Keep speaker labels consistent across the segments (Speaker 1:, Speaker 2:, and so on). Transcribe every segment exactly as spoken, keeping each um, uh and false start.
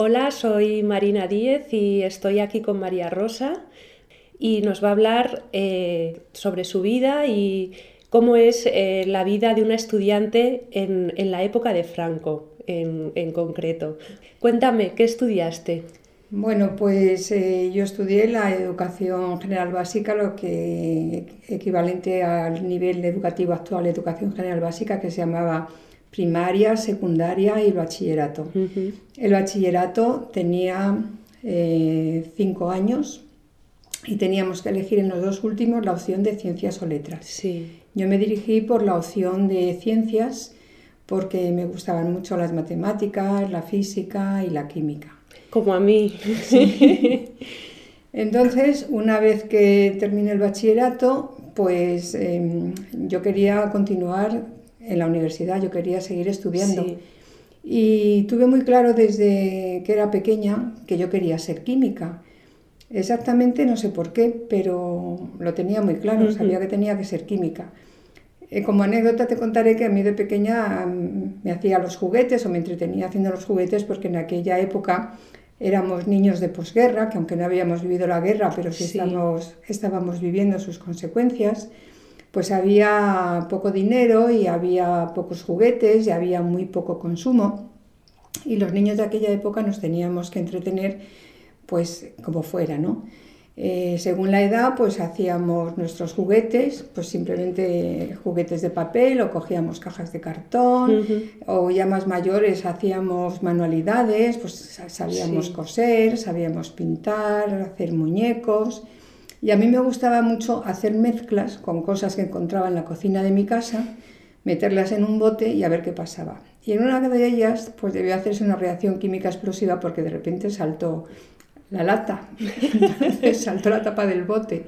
Speaker 1: Hola, soy Marina Díez y estoy aquí con María Rosa y nos va a hablar eh, sobre su vida y cómo es eh, la vida de una estudiante en, en la época de Franco, en, en concreto. Cuéntame, ¿qué estudiaste?
Speaker 2: Bueno, pues eh, yo estudié la educación general básica, lo que equivalente al nivel educativo actual, educación general básica, que se llamaba primaria, secundaria y bachillerato.
Speaker 1: Ujú.
Speaker 2: El bachillerato tenía eh, cinco años y teníamos que elegir en los dos últimos la opción de ciencias o letras.
Speaker 1: Sí,
Speaker 2: Yo me dirigí por la opción de ciencias porque me gustaban mucho las matemáticas, la física y la química.
Speaker 1: como a mí.
Speaker 2: Sí. Entonces, una vez que terminé el bachillerato, pues eh, yo quería continuar en la universidad, yo quería seguir estudiando.
Speaker 1: Sí.
Speaker 2: Y tuve muy claro desde que era pequeña que yo quería ser química. Exactamente no sé por qué, pero lo tenía muy claro, sabía
Speaker 1: Ujú.
Speaker 2: que tenía que ser química. Eh, como anécdota te contaré que a mí de pequeña mm, me hacía los juguetes o me entretenía haciendo los juguetes porque en aquella época éramos niños de posguerra, que aunque no habíamos vivido la guerra, pero sí
Speaker 1: Sí,
Speaker 2: estamos, estábamos viviendo sus consecuencias, pues había poco dinero y había pocos juguetes y había muy poco consumo y los niños de aquella época nos teníamos que entretener pues como fuera, ¿no? Eh, según la edad, pues hacíamos nuestros juguetes, pues simplemente juguetes de papel o cogíamos cajas de cartón,
Speaker 1: ujú.
Speaker 2: o ya más mayores hacíamos manualidades, pues sabíamos
Speaker 1: Sí,
Speaker 2: coser, sabíamos pintar, hacer muñecos. Y a mí me gustaba mucho hacer mezclas con cosas que encontraba en la cocina de mi casa, meterlas en un bote y a ver qué pasaba. Y en una de ellas, pues debió hacerse una reacción química explosiva porque de repente saltó la lata, entonces saltó la tapa del bote.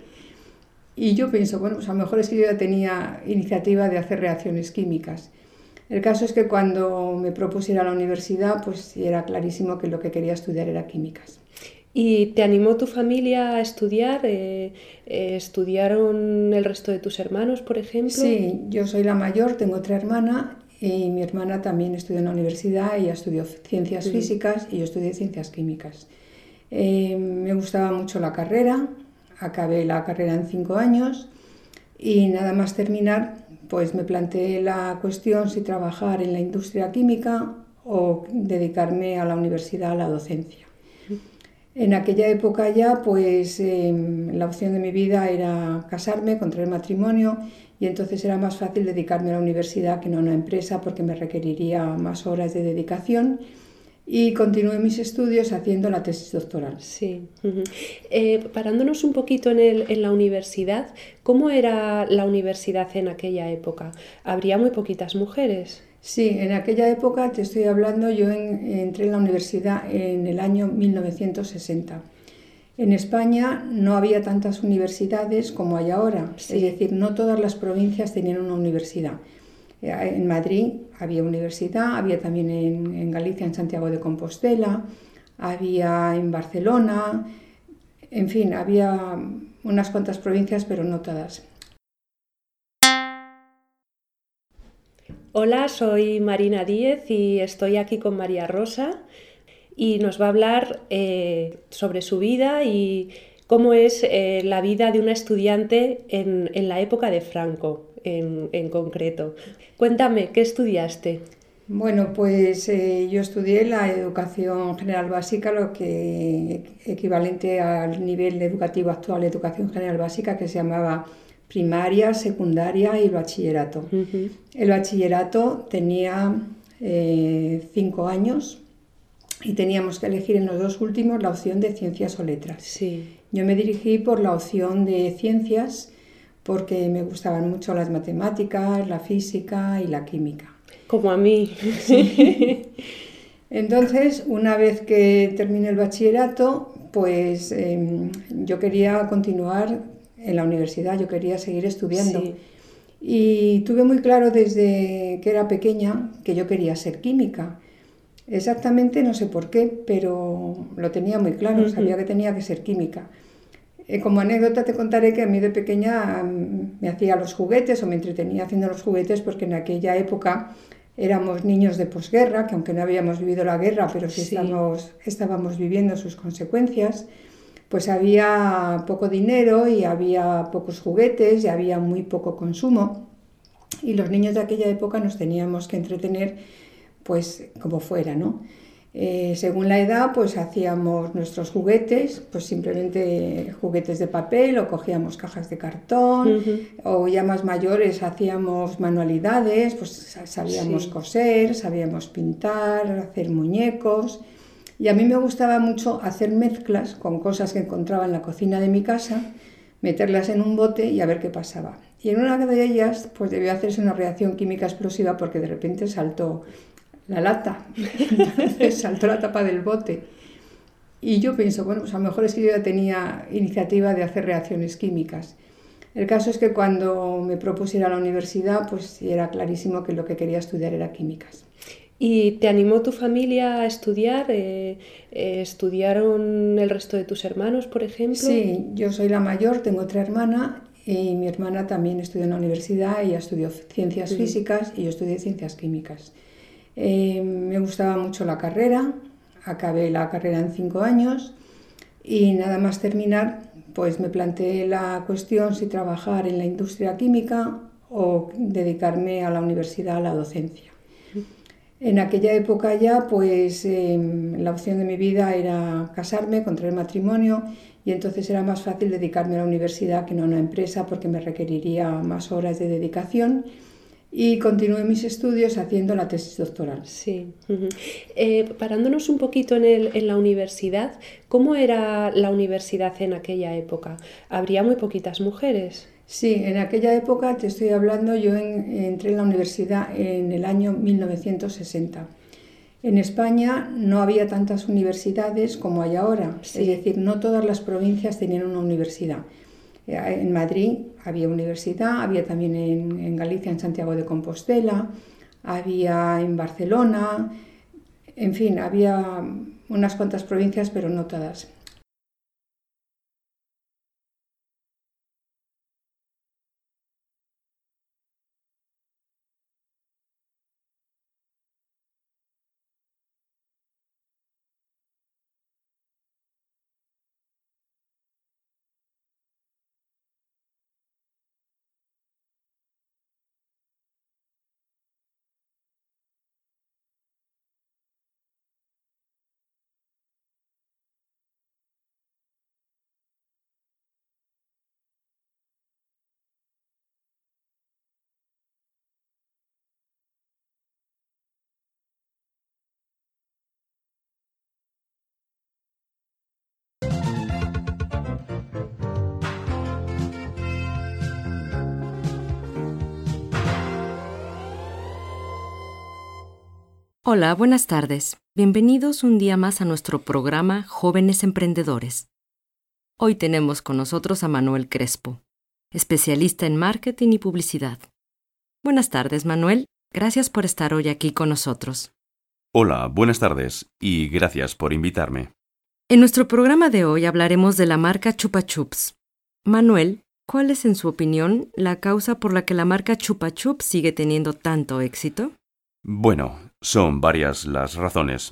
Speaker 2: Y yo pienso, bueno, pues a lo mejor es que yo ya tenía iniciativa de hacer reacciones químicas. El caso es que cuando me propusiera la universidad, pues era clarísimo que lo que quería estudiar era químicas.
Speaker 1: ¿y te animó tu familia a estudiar? Eh, eh, ¿estudiaron el resto de tus hermanos, por ejemplo?
Speaker 2: Sí, yo soy la mayor, tengo otra hermana y mi hermana también estudió en la universidad, ella estudió ciencias
Speaker 1: Ujú.
Speaker 2: físicas y yo estudié ciencias químicas. Eh, me gustaba mucho la carrera, acabé la carrera en cinco años y nada más terminar, pues me planteé la cuestión si trabajar en la industria química o dedicarme a la universidad, a la docencia. En aquella época ya, pues eh, la opción de mi vida era casarme, contraer matrimonio y entonces era más fácil dedicarme a la universidad que no a una empresa porque me requeriría más horas de dedicación y continué mis estudios haciendo la tesis doctoral.
Speaker 1: Sí. Ujú. Eh, parándonos un poquito en el- en la universidad, ¿cómo era la universidad en aquella época? Habría muy poquitas mujeres.
Speaker 2: Sí, en aquella época te estoy hablando, yo en- entré en la universidad en el año mil novecientos sesenta. En España no había tantas universidades como hay ahora, es
Speaker 1: Sí.
Speaker 2: decir, no todas las provincias tenían una universidad. Eh, En Madrid había universidad, había también en, en Galicia, en Santiago de Compostela, había en Barcelona, en fin, había unas cuantas provincias, pero no todas.
Speaker 1: Hola, soy Marina Díez y estoy aquí con María Rosa y nos va a hablar eh, sobre su vida y cómo es eh, la vida de una estudiante en, en la época de Franco, en, en concreto. Cuéntame, ¿qué estudiaste?
Speaker 2: Bueno, pues eh, yo estudié la educación general básica, lo que equivalente al nivel educativo actual, educación general básica, que se llamaba primaria, secundaria y bachillerato.
Speaker 1: Ujú.
Speaker 2: El bachillerato tenía eh, cinco años y teníamos que elegir en los dos últimos la opción de ciencias o letras.
Speaker 1: Sí,
Speaker 2: Yo me dirigí por la opción de ciencias porque me gustaban mucho las matemáticas, la física y la química.
Speaker 1: como a mí.
Speaker 2: Sí. Entonces, una vez que terminé el bachillerato, pues eh, yo quería continuar en la universidad, yo quería seguir estudiando.
Speaker 1: Sí.
Speaker 2: Y tuve muy claro desde que era pequeña que yo quería ser química. Exactamente no sé por qué, pero lo tenía muy claro, sabía
Speaker 1: Ujú.
Speaker 2: que tenía que ser química. Eh, como anécdota te contaré que a mí de pequeña mm, me hacía los juguetes o me entretenía haciendo los juguetes porque en aquella época Éramos niños de posguerra, que aunque no habíamos vivido la guerra, pero sí,
Speaker 1: Sí.
Speaker 2: Estamos, estábamos viviendo sus consecuencias, pues había poco dinero y había pocos juguetes y había muy poco consumo. Y los niños de aquella época nos teníamos que entretener pues como fuera, ¿no? Eh, según la edad, pues hacíamos nuestros juguetes, pues simplemente juguetes de papel o cogíamos cajas de cartón,
Speaker 1: Uh-huh.
Speaker 2: o ya más mayores hacíamos manualidades, pues sabíamos
Speaker 1: Sí.
Speaker 2: coser, sabíamos pintar, hacer muñecos. Y a mí me gustaba mucho hacer mezclas con cosas que encontraba en la cocina de mi casa, meterlas en un bote y a ver qué pasaba. Y en una de ellas, pues debió hacerse una reacción química explosiva porque de repente saltó la lata, entonces saltó la tapa del bote. Y yo pienso, bueno, pues a lo mejor es que yo ya tenía iniciativa de hacer reacciones químicas. El caso es que cuando me propuse ir a la universidad, pues era clarísimo que lo que quería estudiar era químicas.
Speaker 1: ¿Y te animó tu familia a estudiar? Eh, eh, ¿Estudiaron el resto de tus hermanos, por ejemplo?
Speaker 2: Sí, yo soy la mayor, tengo otra hermana y mi hermana también estudió en la universidad, ella estudió ciencias
Speaker 1: Ujú.
Speaker 2: físicas y yo estudié ciencias químicas. Eh, me gustaba mucho la carrera, acabé la carrera en cinco años y nada más terminar, pues me planteé la cuestión si trabajar en la industria química o dedicarme a la universidad, a la docencia. En aquella época ya, pues eh, la opción de mi vida era casarme, contraer matrimonio y entonces era más fácil dedicarme a la universidad que no a una empresa porque me requeriría más horas de dedicación y continué mis estudios haciendo la tesis doctoral.
Speaker 1: Sí. Uh-huh. Eh, parándonos un poquito en, el, en la universidad, ¿cómo era la universidad en aquella época? ¿Habría muy poquitas mujeres?
Speaker 2: Sí, en aquella época, te estoy hablando, yo en, entré en la universidad en el año mil novecientos sesenta. En España no había tantas universidades como hay ahora,
Speaker 1: Sí.
Speaker 2: Es decir, no todas las provincias tenían una universidad. En Madrid había universidad, había también en, en Galicia, en Santiago de Compostela, había en Barcelona, en fin, había unas cuantas provincias, pero no todas.
Speaker 3: Hola, buenas tardes. Bienvenidos un día más a nuestro programa Jóvenes Emprendedores. Hoy tenemos con nosotros a Manuel Crespo, especialista en marketing y publicidad. Buenas tardes, Manuel. Gracias por estar hoy aquí con nosotros.
Speaker 4: Hola, buenas tardes y gracias por invitarme.
Speaker 3: En nuestro programa de hoy hablaremos de la marca Chupa Chups. Manuel, ¿cuál es, en su opinión, la causa por la que la marca Chupa Chups sigue teniendo tanto éxito?
Speaker 4: Bueno, son varias las razones.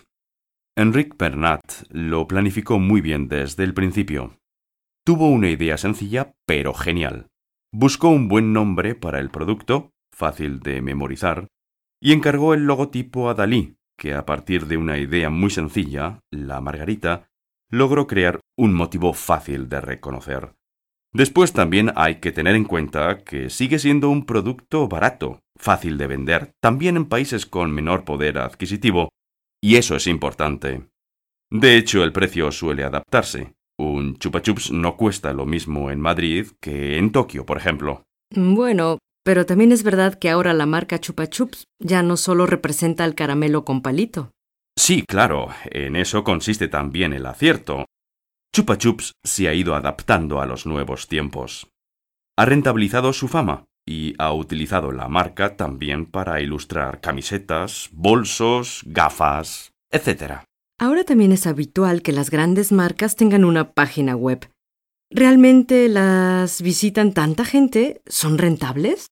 Speaker 4: Enric Bernat lo planificó muy bien desde el principio. Tuvo una idea sencilla pero genial. Buscó un buen nombre para el producto, fácil de memorizar, y encargó el logotipo a Dalí, que a partir de una idea muy sencilla, la margarita, logró crear un motivo fácil de reconocer. Después también hay que tener en cuenta que sigue siendo un producto barato, fácil de vender, también en países con menor poder adquisitivo, y eso es importante. De hecho, el precio suele adaptarse. Un Chupa Chups no cuesta lo mismo en Madrid que en Tokio, por ejemplo.
Speaker 3: Bueno, pero también es verdad que ahora la marca Chupa Chups ya no solo representa el caramelo con palito.
Speaker 4: Sí, claro, en eso consiste también el acierto. Chupa Chups se ha ido adaptando a los nuevos tiempos. Ha rentabilizado su fama y ha utilizado la marca también para ilustrar camisetas, bolsos, gafas, etcétera.
Speaker 3: Ahora también es habitual que las grandes marcas tengan una página web. ¿Realmente las visitan tanta gente? ¿Son rentables?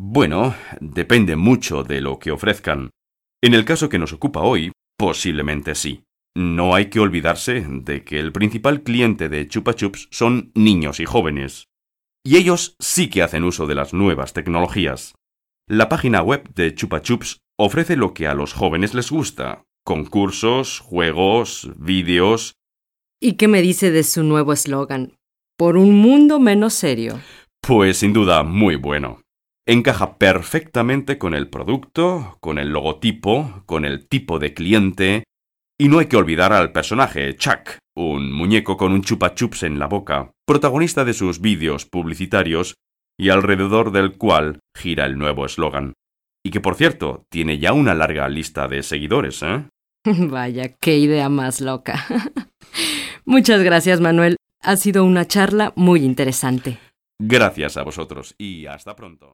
Speaker 4: Bueno, depende mucho de lo que ofrezcan. En el caso que nos ocupa hoy, posiblemente sí. No hay que olvidarse de que el principal cliente de Chupa Chups son niños y jóvenes. Y ellos sí que hacen uso de las nuevas tecnologías. La página web de Chupa Chups ofrece lo que a los jóvenes les gusta: concursos, juegos, vídeos.
Speaker 3: ¿Y qué me dice de su nuevo eslogan? Por un mundo menos serio.
Speaker 4: Pues sin duda muy bueno. Encaja perfectamente con el producto, con el logotipo, con el tipo de cliente. Y no hay que olvidar al personaje Chuck, un muñeco con un chupa chups en la boca, protagonista de sus vídeos publicitarios y alrededor del cual gira el nuevo eslogan. Y que, por cierto, tiene ya una larga lista de seguidores, ¿eh?
Speaker 3: Vaya, qué idea más loca. Muchas gracias, Manuel. Ha sido una charla muy interesante.
Speaker 4: Gracias a vosotros y hasta pronto.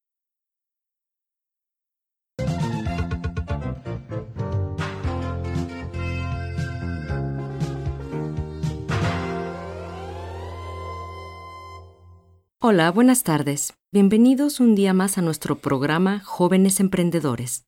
Speaker 3: Hola, buenas tardes. Bienvenidos un día más a nuestro programa Jóvenes Emprendedores.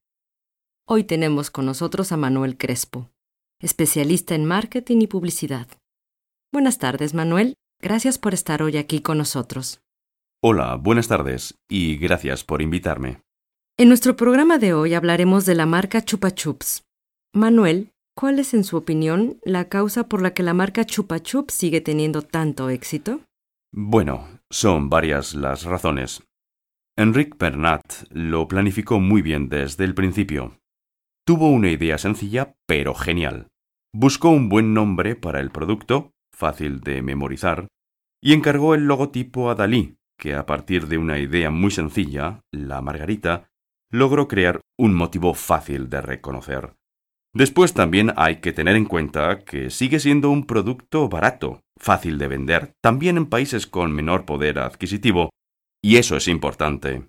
Speaker 3: Hoy tenemos con nosotros a Manuel Crespo, especialista en marketing y publicidad. Buenas tardes, Manuel. Gracias por estar hoy aquí con nosotros.
Speaker 4: Hola, buenas tardes y gracias por invitarme.
Speaker 3: En nuestro programa de hoy hablaremos de la marca Chupa Chups. Manuel, ¿cuál es, en su opinión, la causa por la que la marca Chupa Chups sigue teniendo tanto éxito?
Speaker 4: Bueno, son varias las razones. Enric Bernat lo planificó muy bien desde el principio. Tuvo una idea sencilla pero genial. Buscó un buen nombre para el producto, fácil de memorizar, y encargó el logotipo a Dalí, que a partir de una idea muy sencilla, la margarita, logró crear un motivo fácil de reconocer. Después también hay que tener en cuenta que sigue siendo un producto barato, fácil de vender, también en países con menor poder adquisitivo, y eso es importante.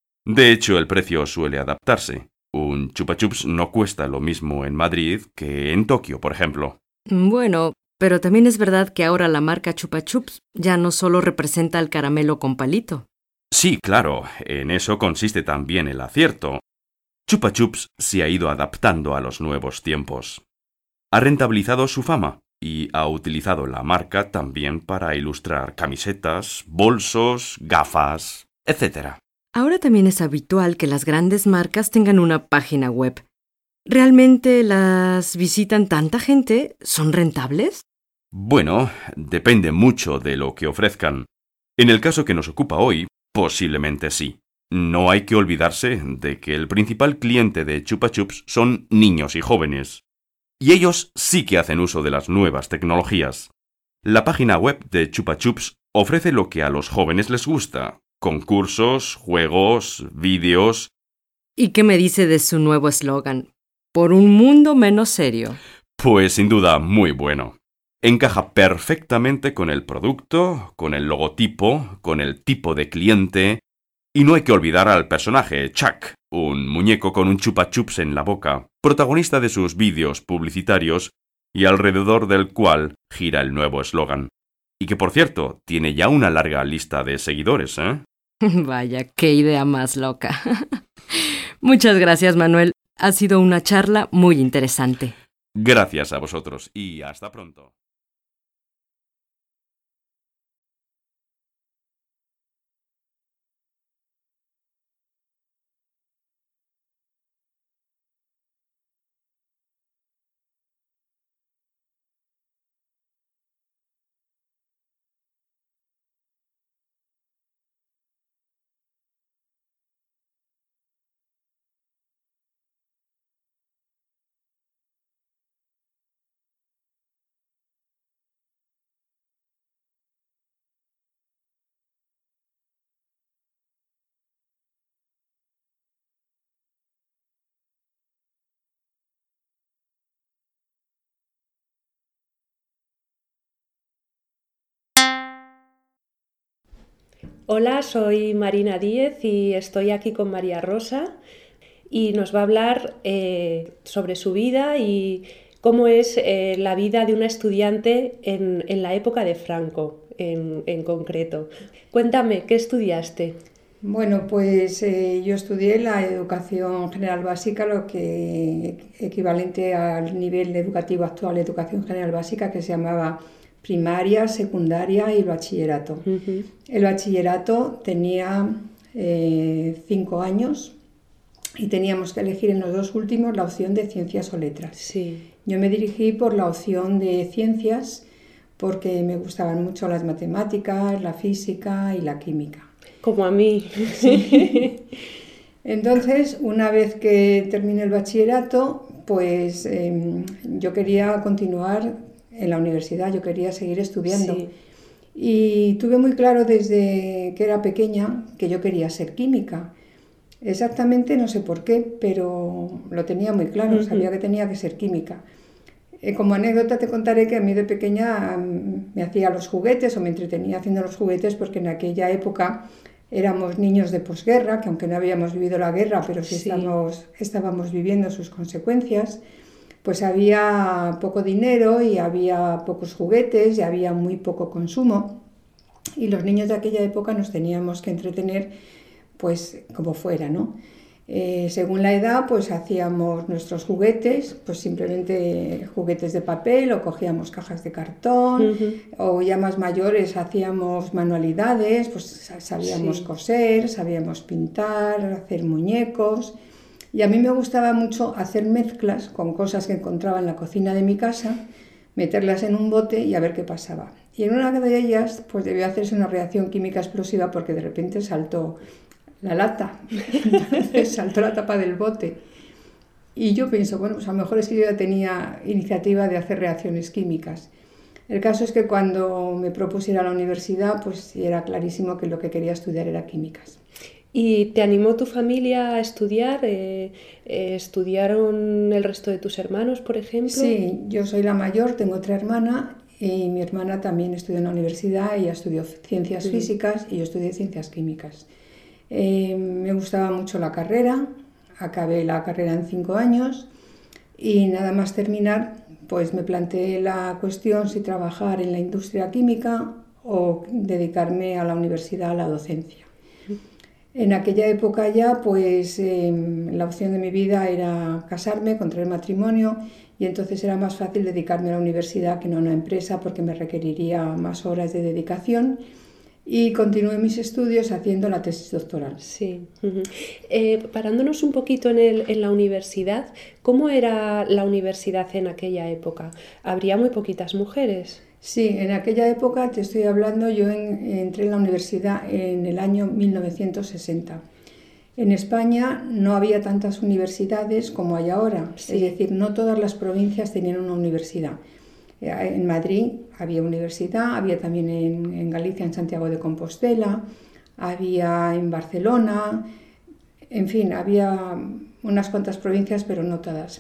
Speaker 4: De hecho, el precio suele adaptarse. Un Chupa Chups no cuesta lo mismo en Madrid que en Tokio, por ejemplo.
Speaker 3: Bueno, pero también es verdad que ahora la marca Chupa Chups ya no solo representa el caramelo con palito.
Speaker 4: Sí, claro, en eso consiste también el acierto. Chupa Chups se ha ido adaptando a los nuevos tiempos. Ha rentabilizado su fama y ha utilizado la marca también para ilustrar camisetas, bolsos, gafas, etcétera.
Speaker 3: Ahora también es habitual que las grandes marcas tengan una página web. ¿Realmente las visitan tanta gente? ¿Son rentables?
Speaker 4: Bueno, depende mucho de lo que ofrezcan. En el caso que nos ocupa hoy, posiblemente sí. No hay que olvidarse de que el principal cliente de Chupa Chups son niños y jóvenes. Y ellos sí que hacen uso de las nuevas tecnologías. La página web de Chupa Chups ofrece lo que a los jóvenes les gusta: concursos, juegos, vídeos.
Speaker 3: ¿Y qué me dice de su nuevo eslogan? Por un mundo menos serio.
Speaker 4: Pues sin duda muy bueno. Encaja perfectamente con el producto, con el logotipo, con el tipo de cliente. Y no hay que olvidar al personaje Chuck, un muñeco con un chupa chups en la boca, protagonista de sus vídeos publicitarios y alrededor del cual gira el nuevo eslogan. Y que, por cierto, tiene ya una larga lista de seguidores, ¿eh?
Speaker 3: Vaya, qué idea más loca. Muchas gracias, Manuel. Ha sido una charla muy interesante.
Speaker 4: Gracias a vosotros y hasta pronto.
Speaker 1: Hola, soy Marina Díez y estoy aquí con María Rosa y nos va a hablar eh, sobre su vida y cómo es eh, la vida de una estudiante en, en la época de Franco en, en concreto. Cuéntame, ¿qué estudiaste?
Speaker 2: Bueno, pues eh, yo estudié la educación general básica, lo que equivalente al nivel educativo actual, educación general básica, que se llamaba primaria, secundaria y bachillerato.
Speaker 1: Uh-huh.
Speaker 2: El bachillerato tenía eh, cinco años y teníamos que elegir en los dos últimos la opción de ciencias o letras.
Speaker 1: Sí.
Speaker 2: Yo me dirigí por la opción de ciencias porque me gustaban mucho las matemáticas, la física y la química.
Speaker 1: Como a mí.
Speaker 2: Sí. Entonces, una vez que terminé el bachillerato, pues eh, yo quería continuar en la universidad, yo quería seguir estudiando.
Speaker 1: Sí.
Speaker 2: Y tuve muy claro desde que era pequeña que yo quería ser química. Exactamente no sé por qué, pero lo tenía muy claro,
Speaker 1: Uh-huh.
Speaker 2: sabía que tenía que ser química. Eh, como anécdota te contaré que a mí de pequeña um, me hacía los juguetes o me entretenía haciendo los juguetes porque en aquella época éramos niños de posguerra, que aunque no habíamos vivido la guerra, pero sí,
Speaker 1: Sí.
Speaker 2: Estamos, estábamos viviendo sus consecuencias, pues había poco dinero y había pocos juguetes y había muy poco consumo. Y los niños de aquella época nos teníamos que entretener pues como fuera, ¿no? Eh, según la edad, pues hacíamos nuestros juguetes, pues simplemente juguetes de papel o cogíamos cajas de cartón,
Speaker 1: Uh-huh.
Speaker 2: o ya más mayores hacíamos manualidades, pues sabíamos
Speaker 1: Sí.
Speaker 2: coser, sabíamos pintar, hacer muñecos. Y a mí me gustaba mucho hacer mezclas con cosas que encontraba en la cocina de mi casa, meterlas en un bote y a ver qué pasaba. Y en una de ellas, pues debió hacerse una reacción química explosiva porque de repente saltó la lata, entonces saltó la tapa del bote. Y yo pienso, bueno, pues a lo mejor es que yo ya tenía iniciativa de hacer reacciones químicas. El caso es que cuando me propuse ir a la universidad, pues era clarísimo que lo que quería estudiar era químicas.
Speaker 1: ¿Y te animó tu familia a estudiar? Eh, eh, ¿Estudiaron el resto de tus hermanos, por ejemplo?
Speaker 2: Sí, yo soy la mayor, tengo otra hermana y mi hermana también estudió en la universidad, ella estudió ciencias
Speaker 1: Ujú.
Speaker 2: físicas y yo estudié ciencias químicas. Eh, me gustaba mucho la carrera, acabé la carrera en cinco años y nada más terminar, pues me planteé la cuestión si trabajar en la industria química o dedicarme a la universidad, a la docencia. En aquella época ya, pues eh, la opción de mi vida era casarme, contraer matrimonio y entonces era más fácil dedicarme a la universidad que no a una empresa porque me requeriría más horas de dedicación. Y continué mis estudios haciendo la tesis doctoral.
Speaker 1: Sí. Uh-huh. Eh, parándonos un poquito en, el, en la universidad, ¿cómo era la universidad en aquella época? ¿Habría muy poquitas mujeres?
Speaker 2: Sí, en aquella época, te estoy hablando, yo en, entré en la universidad en el año mil novecientos sesenta. En España no había tantas universidades como hay ahora,
Speaker 1: Sí.
Speaker 2: es decir, no todas las provincias tenían una universidad. En Madrid había universidad, había también en, en Galicia, en Santiago de Compostela, había en Barcelona, en fin, había unas cuantas provincias, pero no todas.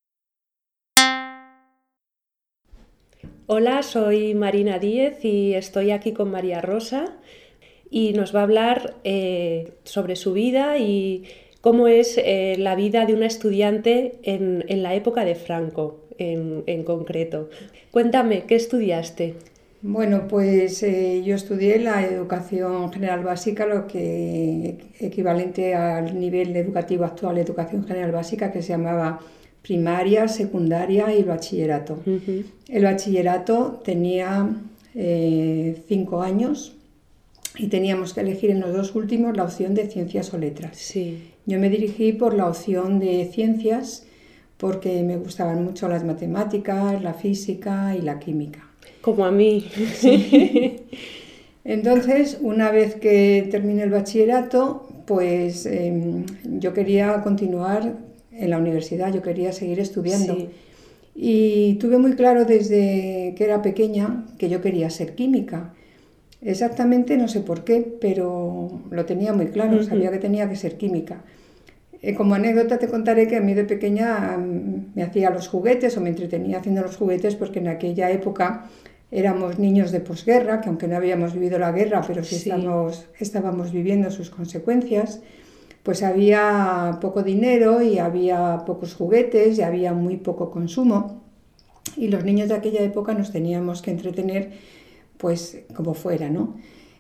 Speaker 1: Hola, soy Marina Díez y estoy aquí con María Rosa y nos va a hablar eh, sobre su vida y cómo es eh, la vida de una estudiante en, en la época de Franco, en, en concreto. Cuéntame, ¿qué estudiaste?
Speaker 2: Bueno, pues eh, yo estudié la educación general básica, lo que equivalente al nivel educativo actual, educación general básica, que se llamaba primaria, secundaria y bachillerato.
Speaker 1: Uh-huh.
Speaker 2: El bachillerato tenía eh, cinco años y teníamos que elegir en los dos últimos la opción de ciencias o letras.
Speaker 1: Sí.
Speaker 2: Yo me dirigí por la opción de ciencias porque me gustaban mucho las matemáticas, la física y la química.
Speaker 1: Como a mí.
Speaker 2: Sí. Entonces, una vez que terminé el bachillerato, pues eh, yo quería continuar en la universidad, yo quería seguir estudiando.
Speaker 1: Sí.
Speaker 2: Y tuve muy claro desde que era pequeña que yo quería ser química. Exactamente no sé por qué, pero lo tenía muy claro,
Speaker 1: Uh-huh.
Speaker 2: sabía que tenía que ser química. Eh, como anécdota te contaré que a mí de pequeña um, me hacía los juguetes o me entretenía haciendo los juguetes porque en aquella época éramos niños de posguerra, que aunque no habíamos vivido la guerra, pero sí,
Speaker 1: Sí.
Speaker 2: Estamos, estábamos viviendo sus consecuencias, pues había poco dinero y había pocos juguetes y había muy poco consumo. Y los niños de aquella época nos teníamos que entretener pues como fuera, ¿no?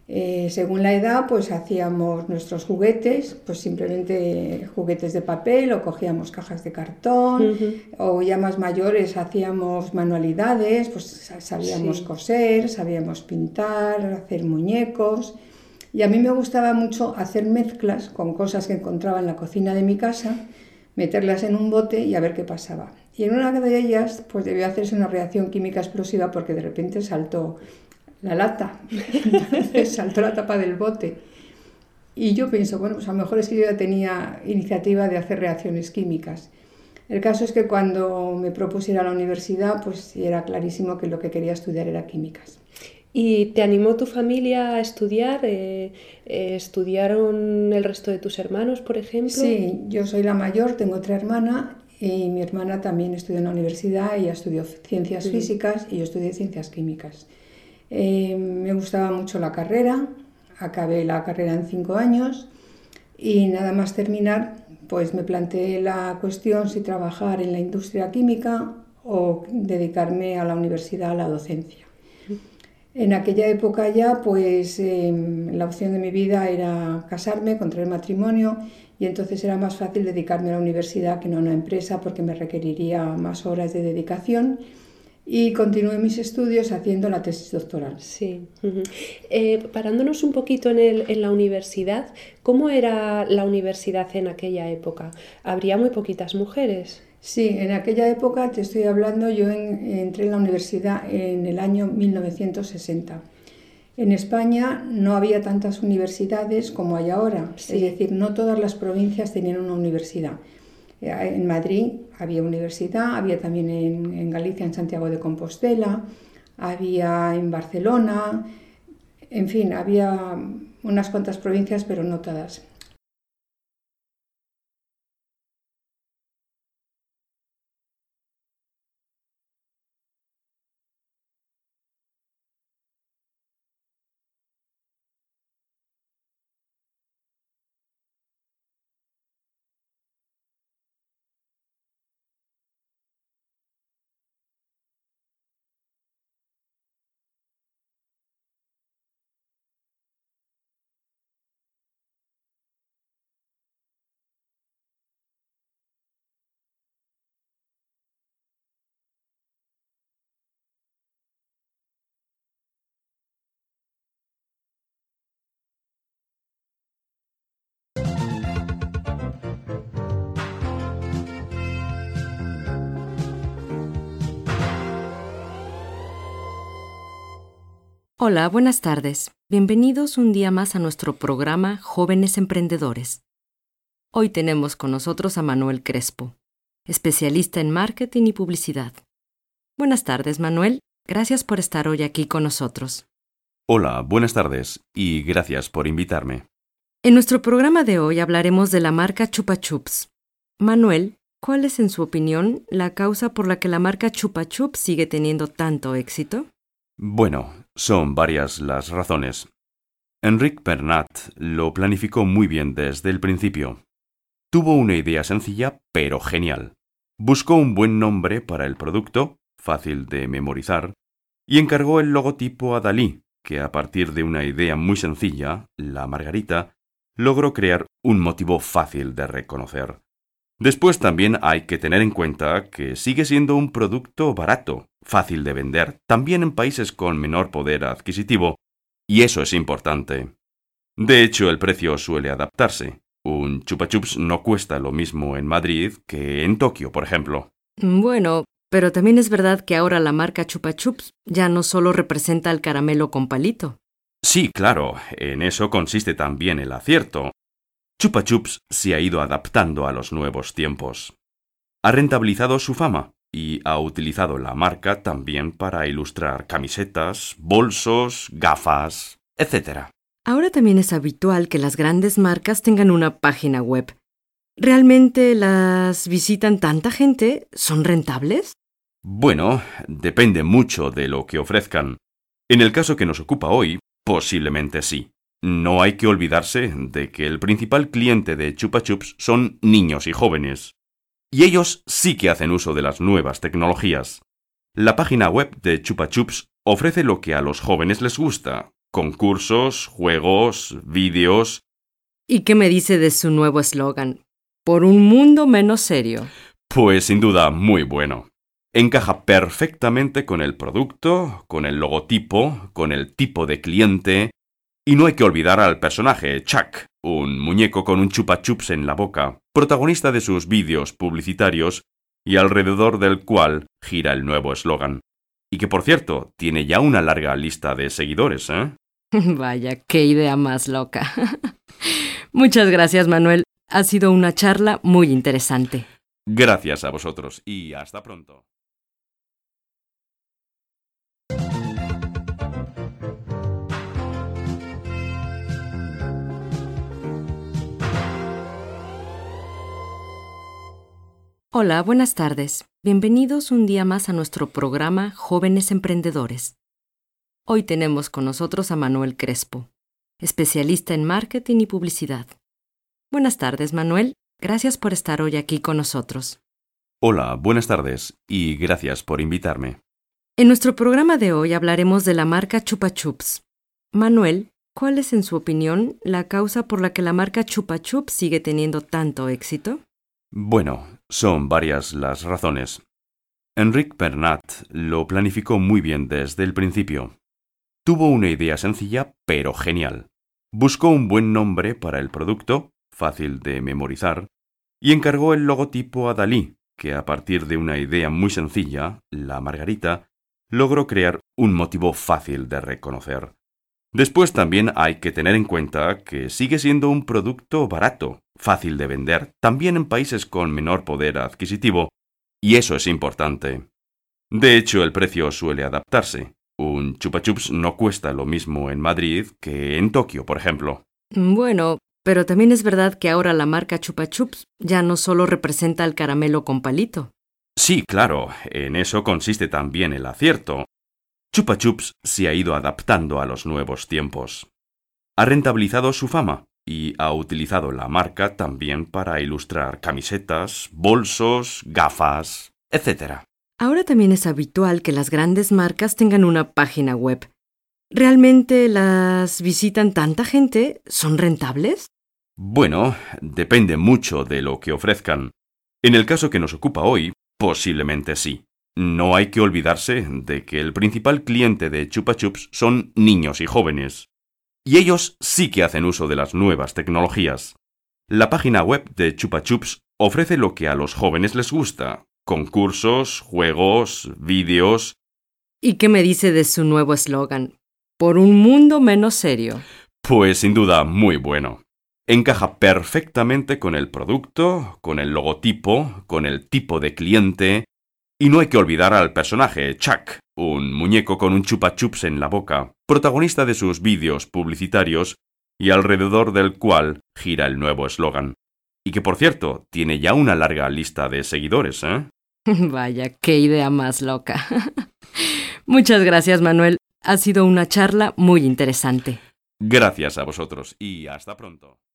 Speaker 2: Eh, según la edad, pues hacíamos nuestros juguetes, pues simplemente juguetes de papel o cogíamos cajas de cartón, uh-huh. o ya más mayores hacíamos manualidades, pues sabíamos sí. coser, sabíamos pintar, hacer muñecos. Y a mí me gustaba mucho hacer mezclas con cosas que encontraba en la cocina de mi casa, meterlas en un bote y a ver qué pasaba. Y en una de ellas, pues debió hacerse una reacción química explosiva porque de repente saltó la lata, entonces saltó la tapa del bote. Y yo pienso, bueno, pues a lo mejor es que yo ya tenía iniciativa de hacer reacciones químicas. El caso es que cuando me propuse ir a la universidad, pues era clarísimo que lo que quería estudiar era químicas.
Speaker 1: ¿Y te animó tu familia a estudiar? Eh, eh, ¿Estudiaron el resto de tus hermanos, por ejemplo?
Speaker 2: Sí, yo soy la mayor, tengo otra hermana y mi hermana también estudió en la universidad, ella estudió ciencias sí. físicas y yo estudié ciencias químicas. Eh, me gustaba mucho la carrera, acabé la carrera en cinco años y nada más terminar, pues me planteé la cuestión si trabajar en la industria química o dedicarme a la universidad, a la docencia. En aquella época ya, pues eh, la opción de mi vida era casarme, contraer matrimonio y entonces era más fácil dedicarme a la universidad que no a una empresa porque me requeriría más horas de dedicación. Y continué mis estudios haciendo la tesis doctoral.
Speaker 1: Sí. Uh-huh. Eh, parándonos un poquito en, el, en la universidad, ¿cómo era la universidad en aquella época? ¿Habría muy poquitas mujeres?
Speaker 2: Sí, en aquella época, te estoy hablando, yo en, entré en la universidad en el año mil novecientos sesenta. En España no había tantas universidades como hay ahora, sí. Es decir, no todas las provincias tenían una universidad. En Madrid había universidad, había también en, en Galicia, en Santiago de Compostela, había en Barcelona, en fin, había unas cuantas provincias, pero no todas.
Speaker 3: Hola, buenas tardes. Bienvenidos un día más a nuestro programa Jóvenes Emprendedores. Hoy tenemos con nosotros a Manuel Crespo, especialista en marketing y publicidad. Buenas tardes, Manuel. Gracias por estar hoy aquí con nosotros.
Speaker 4: Hola, buenas tardes y gracias por invitarme.
Speaker 3: En nuestro programa de hoy hablaremos de la marca Chupa Chups. Manuel, ¿cuál es, en su opinión, la causa por la que la marca Chupa Chups sigue teniendo tanto éxito?
Speaker 4: Bueno, son varias las razones. Enric Bernat lo planificó muy bien desde el principio. Tuvo una idea sencilla pero genial. Buscó un buen nombre para el producto, fácil de memorizar, y encargó el logotipo a Dalí, que a partir de una idea muy sencilla, la margarita, logró crear un motivo fácil de reconocer. Después también hay que tener en cuenta que sigue siendo un producto barato, fácil de vender, también en países con menor poder adquisitivo, y eso es importante. De hecho, el precio suele adaptarse. Un Chupa Chups no cuesta lo mismo en Madrid que en Tokio, por ejemplo.
Speaker 3: Bueno, pero también es verdad que ahora la marca Chupa Chups ya no solo representa el caramelo con palito.
Speaker 4: Sí, claro, en eso consiste también el acierto. Chupa Chups se ha ido adaptando a los nuevos tiempos. Ha rentabilizado su fama y ha utilizado la marca también para ilustrar camisetas, bolsos, gafas, etcétera.
Speaker 3: Ahora también es habitual que las grandes marcas tengan una página web. ¿Realmente las visitan tanta gente? ¿Son rentables?
Speaker 4: Bueno, depende mucho de lo que ofrezcan. En el caso que nos ocupa hoy, posiblemente sí. No hay que olvidarse de que el principal cliente de Chupa Chups son niños y jóvenes. Y ellos sí que hacen uso de las nuevas tecnologías. La página web de Chupa Chups ofrece lo que a los jóvenes les gusta, concursos, juegos, vídeos.
Speaker 3: ¿Y qué me dice de su nuevo eslogan? Por un mundo menos serio.
Speaker 4: Pues sin duda muy bueno. Encaja perfectamente con el producto, con el logotipo, con el tipo de cliente. Y no hay que olvidar al personaje Chuck, un muñeco con un chupa chups en la boca, protagonista de sus vídeos publicitarios y alrededor del cual gira el nuevo eslogan. Y que, por cierto, tiene ya una larga lista de seguidores, ¿eh?
Speaker 3: Vaya, qué idea más loca. Muchas gracias, Manuel. Ha sido una charla muy interesante.
Speaker 4: Gracias a vosotros y hasta pronto.
Speaker 3: Hola, buenas tardes. Bienvenidos un día más a nuestro programa Jóvenes Emprendedores. Hoy tenemos con nosotros a Manuel Crespo, especialista en marketing y publicidad. Buenas tardes, Manuel. Gracias por estar hoy aquí con nosotros.
Speaker 4: Hola, buenas tardes y gracias por invitarme.
Speaker 3: En nuestro programa de hoy hablaremos de la marca Chupa Chups. Manuel, ¿cuál es, en su opinión, la causa por la que la marca Chupa Chups sigue teniendo tanto éxito?
Speaker 4: Bueno, son varias las razones. Enric Bernat lo planificó muy bien desde el principio. Tuvo una idea sencilla, pero genial. Buscó un buen nombre para el producto, fácil de memorizar, y encargó el logotipo a Dalí, que a partir de una idea muy sencilla, la margarita, logró crear un motivo fácil de reconocer. Después también hay que tener en cuenta que sigue siendo un producto barato, fácil de vender, también en países con menor poder adquisitivo, y eso es importante. De hecho, el precio suele adaptarse. Un Chupa Chups no cuesta lo mismo en Madrid que en Tokio, por ejemplo.
Speaker 3: Bueno, pero también es verdad que ahora la marca Chupa Chups ya no solo representa el caramelo con palito.
Speaker 4: Sí, claro, en eso consiste también el acierto. Chupa Chups se ha ido adaptando a los nuevos tiempos. Ha rentabilizado su fama y ha utilizado la marca también para ilustrar camisetas, bolsos, gafas, etcétera.
Speaker 3: Ahora también es habitual que las grandes marcas tengan una página web. ¿Realmente las visitan tanta gente? ¿Son rentables?
Speaker 4: Bueno, depende mucho de lo que ofrezcan. En el caso que nos ocupa hoy, posiblemente sí. No hay que olvidarse de que el principal cliente de Chupa Chups son niños y jóvenes. Y ellos sí que hacen uso de las nuevas tecnologías. La página web de Chupa Chups ofrece lo que a los jóvenes les gusta: concursos, juegos, vídeos.
Speaker 3: ¿Y qué me dice de su nuevo eslogan? Por un mundo menos serio.
Speaker 4: Pues sin duda muy bueno. Encaja perfectamente con el producto, con el logotipo, con el tipo de cliente. Y no hay que olvidar al personaje Chuck, un muñeco con un chupa chups en la boca, protagonista de sus vídeos publicitarios y alrededor del cual gira el nuevo eslogan. Y que, por cierto, tiene ya una larga lista de seguidores, ¿eh?
Speaker 3: Vaya, qué idea más loca. Muchas gracias, Manuel. Ha sido una charla muy interesante.
Speaker 4: Gracias a vosotros y hasta pronto.